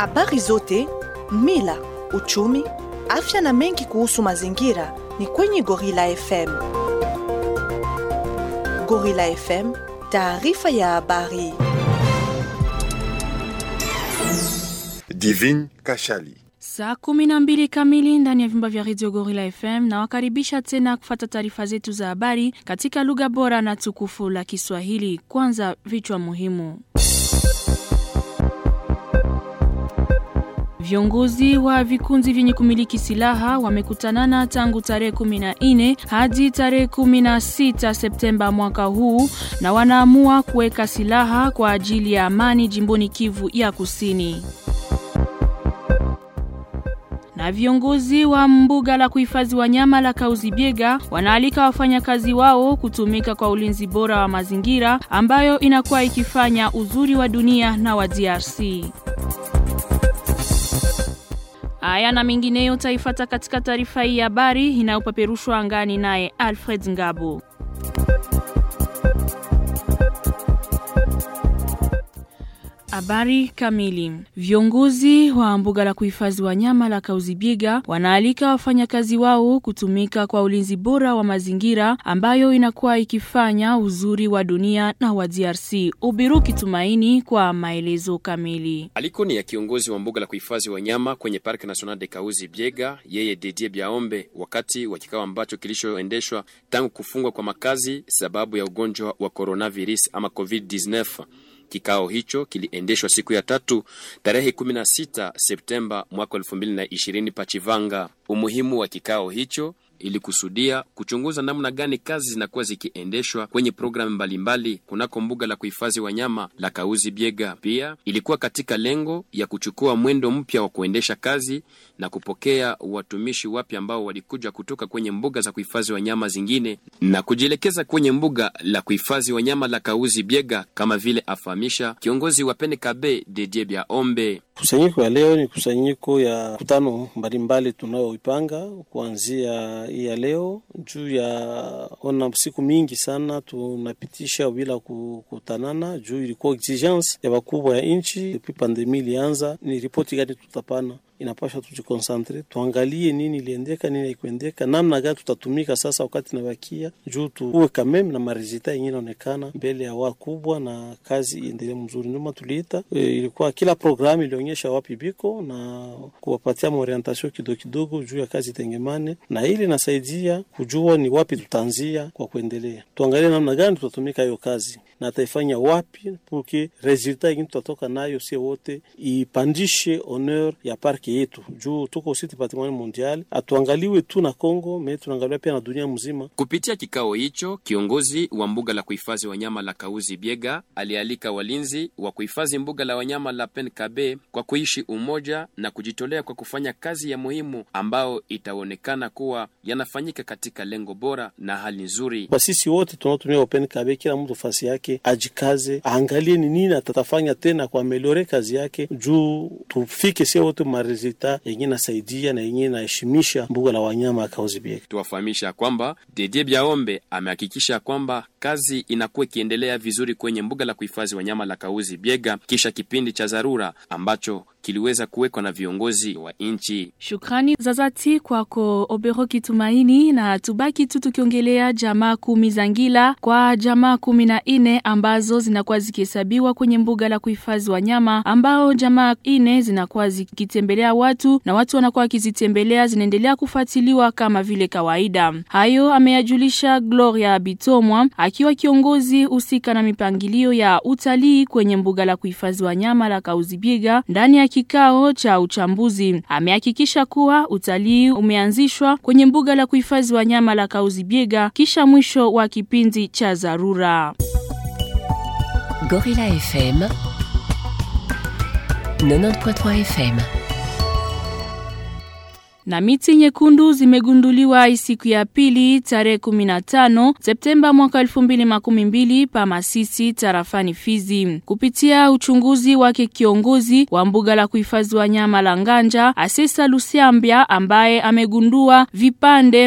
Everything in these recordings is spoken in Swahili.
Habari zote, mila, uchumi, afya na mengi kuhusu mazingira ni kwenye Gorilla FM. Gorilla FM, taarifa ya habari. Divine Kashali. Saa 12 kamili ndani ya vyumba vya Radio Gorilla FM, na wakaribisha tena kufuata taarifa zetu za habari katika lugha bora na tukufu la Kiswahili. Kwanza vichwa muhimu. Viongozi wa vikundi vyenye kumiliki silaha wamekutanana tangu tarehe 14 hadi tarehe 16 Septemba mwaka huu, na wanaamua kuweka silaha kwa ajili ya amani jimboni Kivu ya Kusini. Na viongozi wa mbuga la kuhifadhi wanyama la Kauzi-Biega wanaalika wafanyakazi wao kutumika kwa ulinzi bora wa mazingira ambayo inakuwa ikifanya uzuri wa dunia na wa DRC. Aya na mengineyo taifata katika taarifa hii ya habari inayopeperushwa angani naye Alfred Ngabo. Habari kamili. Viongozi wa mbuga la kuhifadhi wanyama la Kauzi-Biega wanaalika wafanyakazi wao kutumika kwa ulinzi bora wa mazingira ambayo inakuwa ikifanya uzuri wa dunia na wa DRC. Ubiruki Tumaini kwa maelezo kamili. Aliko ni ya kiongozi wa mbuga la kuhifadhi wanyama kwenye Parc National de Kauzi-Biega, yeye Didier Biaombe, wakati wa kikao ambacho kilishoendeshwa tangu kufungwa kwa makazi sababu ya ugonjwa wa coronavirus ama COVID-19. Kikao hicho kiliendeshwa siku ya 3 tarehe 16 Septemba mwaka 2020 Pachivanga. Umuhimu wa kikao hicho ilikusudia kuchunguza namna gani kazi zinakuwa zikiendeshwa kwenye programu mbalimbali kunako mbuga la kuhifadhi wanyama la Kauzi-Biega. Pia ilikuwa katika lengo ya kuchukua mwendo mpya wa kuendesha kazi na kupokea watumishi wapya ambao walikuja kutoka kwenye mbuga za kuhifadhi wanyama zingine na kujielekeza kwenye mbuga la kuhifadhi wanyama la Kauzi-Biega, kama vile afahamisha kiongozi wa PNKB Didier Biaombe. Kusanyiko ya leo ni kusanyiko ya kutano mbalimbali tunayoipanga kuanzia ya leo juu ya ona siku mingi sana tunapitisha bila kukutanana juu ilikuwa exigence ya wakubwa ya nchi. Depuis pandemia ilianza, ni ripoti gani tutapana, inapasha tujikonsantre tuangalie nini iliendeka nini haikuendeka, namna gani tutatumika sasa wakati nabakia juu tuwe kameme na marizita yenyewe inaonekana mbele ya wakubwa na kazi iendelee mzuri. Ndio tuliita ilikuwa kila programu ilionyesha wapi biko na kuwapatia orientation kidogo juu ya kazi tengemane, na ili nasaidia kujua ni wapi tutaanzia kwa kuendelea. Tuangalie namna gani tutatumika hiyo kazi na taifanya wapi porque resulta yenyewe tutatoka nayo si wote ipandishe honneur ya parki yetu juu tuko site patrimoine mondial, atuangaliwe tu na Kongo mais tunaangalia pia na dunia mzima. Kupitia kikao hicho, kiongozi wa mbuga la kuhifadhi wanyama la Kauzi-Biega alialika walinzi wa kuhifadhi mbuga la wanyama la PNKB kwa kuishi umoja na kujitolea kwa kufanya kazi ya muhimu ambao itaonekana kuwa yanafanyika katika lengo bora na hali nzuri. Kwa sisi wote tunatumia PNKB, kila mtu fasi yake ajikaze, aangalie ni nini atatafanya tena kwa ameliore kazi yake juu tufike sio wote marizita yenye nasaidia na yenye naheshimisha mbuga la wanyama Kauzi-Biega. Tuwafahamisha kwamba Didier Biaombe amehakikisha kwamba kazi inakuwa ikiendelea vizuri kwenye mbuga la kuhifadhi wanyama la Kauzi-Biega kisha kipindi cha dharura ambacho kiliweza kuwekwa na viongozi wa nchi. Shukrani za dhati kwako Oberoki Tumaini, na tubaki tu tukiongelea jamaa 10 za ngila kwa jamaa 14 ambazo zinakuwa zikihesabiwa kwenye mbuga la kuhifadhi wanyama, ambao jamaa 4 zinakuwa zikitembelea watu na watu wanakuwa wakizitembelea zinaendelea kufuatiliwa kama vile kawaida. Hayo ameyajulisha Gloria Bitomwa akiwa kiongozi usika na mipangilio ya utalii kwenye mbuga la kuhifadhi wanyama la Kauzi-Biega. Ndani ya kikao cha uchambuzi amehakikisha kuwa utalii umeanzishwa kwenye mbuga la kuhifadhi wanyama la Kauzi-Biega kisha mwisho wa kipindi cha dharura. Gorilla FM 90.3 FM. Na miti nyekundu zimegunduliwa siku ya pili tarehe 15 Septemba mwaka 2012 pa Masisi tarafani Fizi. Kupitia uchunguzi wake kiongozi wa mbuga la kuhifadhi wanyama la Nganja, Asesa Lusiambia, ambaye amegundua vipande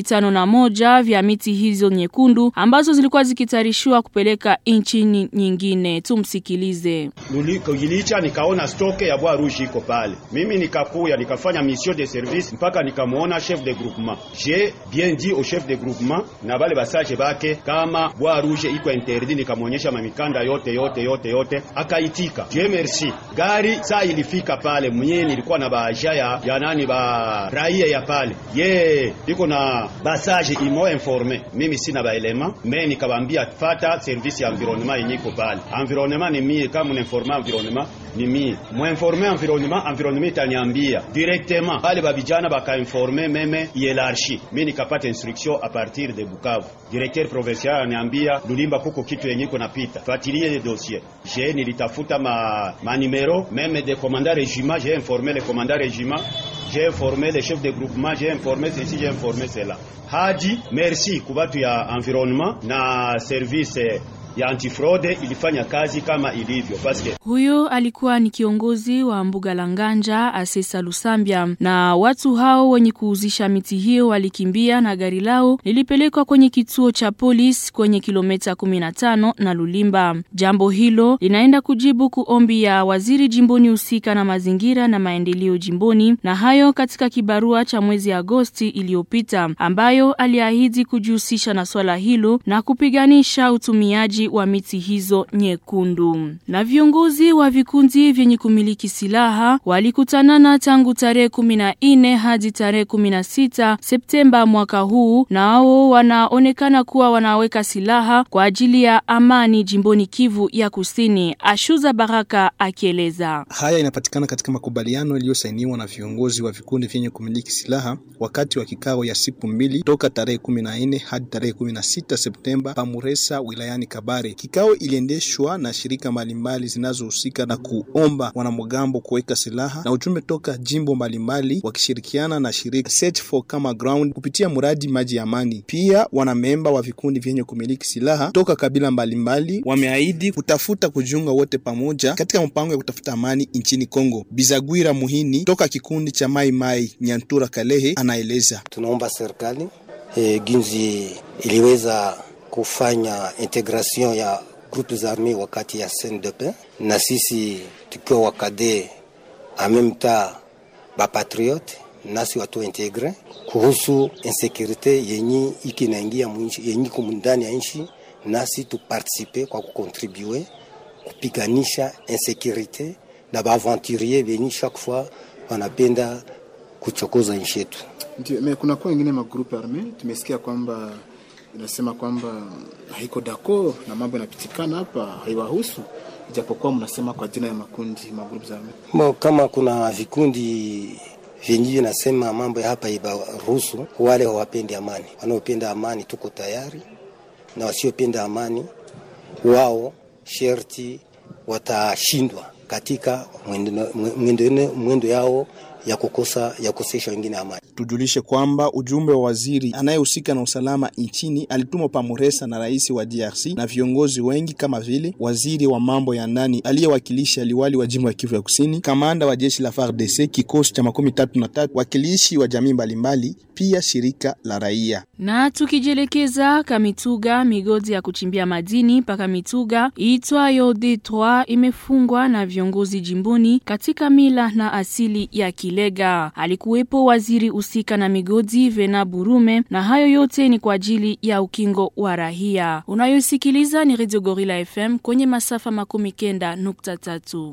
51 vya miti hizo nyekundu ambazo zilikuwa zikitarishiwa kupeleka nchi nyingine. Tumsikilize. Ilicha nikaona stoke ya Bois Rouge iko pale. Mimi nikakuya nikafanya mission de service mpaka nikamuona chef de groupement. J'ai bien dit au chef de groupement na bale basaje bake kama Bois Rouge iko interdit, nikamuonyesha mamikanda yote akaitika. Je merci. Gari saa ilifika pale mwenye nilikuwa na baja ya nani ba raia ya pale. Iko na basaje imo informé. Mimi sina ba element, mais nikabambia fata service ya environnement yenyiko pale. Environnement ni mie kama uninforma environnement ni mie. Mo informer environnement itaniambia directement. Pale babijana baka informer meme hiérarchie. Mimi nikapata instruction à partir de Bukavu. Directeur provincial ananiambia Lulimba kuko kitu yenyiko napita. Fuatilie les dossiers. J'ai nilitafuta ma numéro même des commandants régiment, j'ai informé les commandants régiment, j'ai informé les chefs de groupement, j'ai informé ceci, j'ai informé cela. Haji merci kubatu ya environnement na service ya antifraude ilifanya kazi kama ilivyo. Huyo alikuwa ni kiongozi wa mbuga la Nganja, Asesa Lusambia, na watu hao wenye kuuzisha miti hiyo walikimbia na gari lao lilipelekwa kwenye kituo cha polisi kwenye kilomita 15 na Lulimba. Jambo hilo linaenda kujibu kuombi ya waziri jimboni husika na mazingira na maendeleo jimboni, na hayo katika kibarua cha mwezi Agosti iliyopita, ambayo aliahidi kujihusisha na swala hilo na kupiganisha utumiaji wa miti hizo nyekundu. Na viongozi wa vikundi vyenye kumiliki silaha walikutanana tangu tarehe 14 hadi tarehe 16 Septemba mwaka huu, na wao wanaonekana kuwa wanaweka silaha kwa ajili ya amani jimboni Kivu ya Kusini. Ashuza Baraka akieleza. Haya inapatikana katika makubaliano yaliyosainiwa na viongozi wa vikundi vyenye kumiliki silaha wakati wa kikao ya siku 2 toka tarehe 14 hadi tarehe 16 Septemba pa Muresa wilayani Kabare. Kikao iliendeshwa na shirika mbalimbali zinazohusika na kuomba wanamgambo kuweka silaha na ujumbe toka jimbo mbalimbali wakishirikiana na shirika Search for Common Ground kupitia muradi maji ya amani. Pia wanamemba wa vikundi vyenye kumiliki silaha toka kabila mbalimbali wameahidi kutafuta kujiunga wote pamoja katika mpango ya kutafuta amani nchini Kongo. Bizagwira Muhini toka kikundi cha Mai Mai Nyantura Kalehe anaeleza. Tunaomba serikali ginzi iliweza kufanya integration ya groupes armés wakati ya CNDP, na sisi tukiwa wakade en même temps ba patriote nasi watu integre kuhusu insécurité yenye ikinaingia mwinchi yenye kumundani ya nchi, nasi tu participer kwa kucontribuer kupiganisha insécurité na ba aventurier yenye chaque fois wanapenda kuchokoza nchi yetu. Ndio, kuna kwa wengine magrupu armé tumesikia kwamba inasema kwamba haiko dako na mambo yanapitikana hapa haiwahusu, ijapokuwa mnasema kwa jina ya makundi magrupu za armé. Kama kuna vikundi vyenyewe nasema mambo ya hapa ibaruhusu, wale hawapendi amani. Wanaopenda amani tuko tayari, na wasiopenda amani wao sherti watashindwa katika mwendo yao ya kukosesha wengine amani. Tujulishe kwamba ujumbe wa waziri anayehusika na usalama nchini alitumwa pa Muresa na rais wa DRC na viongozi wengi kama vile waziri wa mambo ya ndani aliyewakilisha liwali wa jimbo ya Kivu ya Kusini, kamanda wa jeshi la FARDC kikosi cha 33, wakilishi wa jamii mbalimbali, pia shirika la raia. Na tukijelekeza Kamituga, migodi ya kuchimbia madini paka Mituga iitwayo D3 imefungwa na viongozi jimboni katika mila na asili ya Kilega. Alikuwepo waziri usika na migodi Vena Burume, na hayo yote ni kwa ajili ya ukingo wa rahia. Unayosikiliza ni Radio Gorilla FM kwenye masafa 90.3.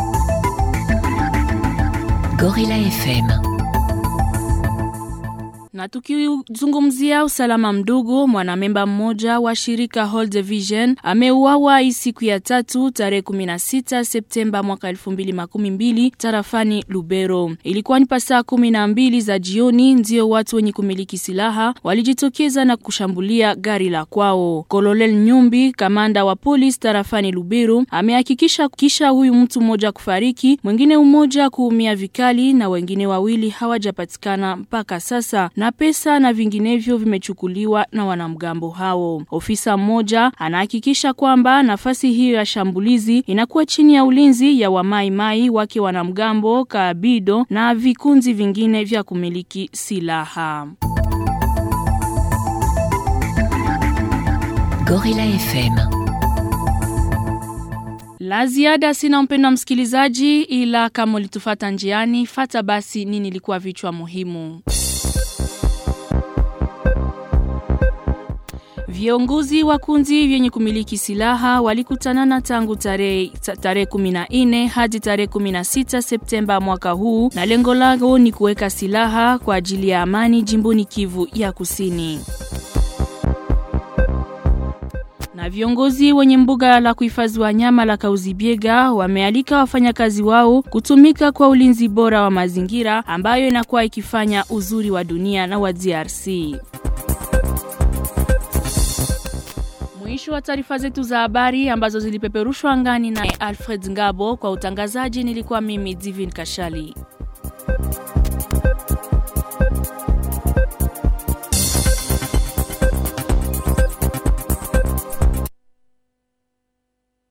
Gorilla FM. Na tukizungumzia usalama mdogo, mwanamemba mmoja wa shirika Hold Vision ameuawa siku ya 3 tarehe 16 Septemba mwaka 2012 tarafani Lubero. Ilikuwa ni saa 12 za jioni ndio watu wenye kumiliki silaha walijitokeza na kushambulia gari la kwao. Kolonel Nyumbi, kamanda wa polisi tarafani Lubero, amehakikisha kisha huyu mtu mmoja kufariki, mwingine mmoja kuumia vikali na wengine wawili hawajapatikana mpaka sasa, na pesa na vinginevyo vimechukuliwa na wanamgambo hao. Ofisa mmoja anahakikisha kwamba nafasi hiyo ya shambulizi inakuwa chini ya ulinzi ya wamaimai wake wanamgambo Kabido na vikundi vingine vya kumiliki silaha. Gorilla FM. La ziada sina mpenda msikilizaji, ila kama ulitufata njiani, fata basi nini ilikuwa vichwa muhimu. Viongozi wa kundi vyenye kumiliki silaha walikutanana tangu tarehe 14 hadi tarehe 16 Septemba mwaka huu, na lengo lao ni kuweka silaha kwa ajili ya amani jimboni Kivu ya Kusini. Na viongozi wenye mbuga la kuhifadhi wanyama la Kauzibiega wamealika wafanyakazi wao kutumika kwa ulinzi bora wa mazingira ambayo inakuwa ikifanya uzuri wa dunia na wa DRC. Mwisho wa taarifa zetu za habari ambazo zilipeperushwa angani na Alfred Ngabo. Kwa utangazaji nilikuwa mimi Divine Kashali.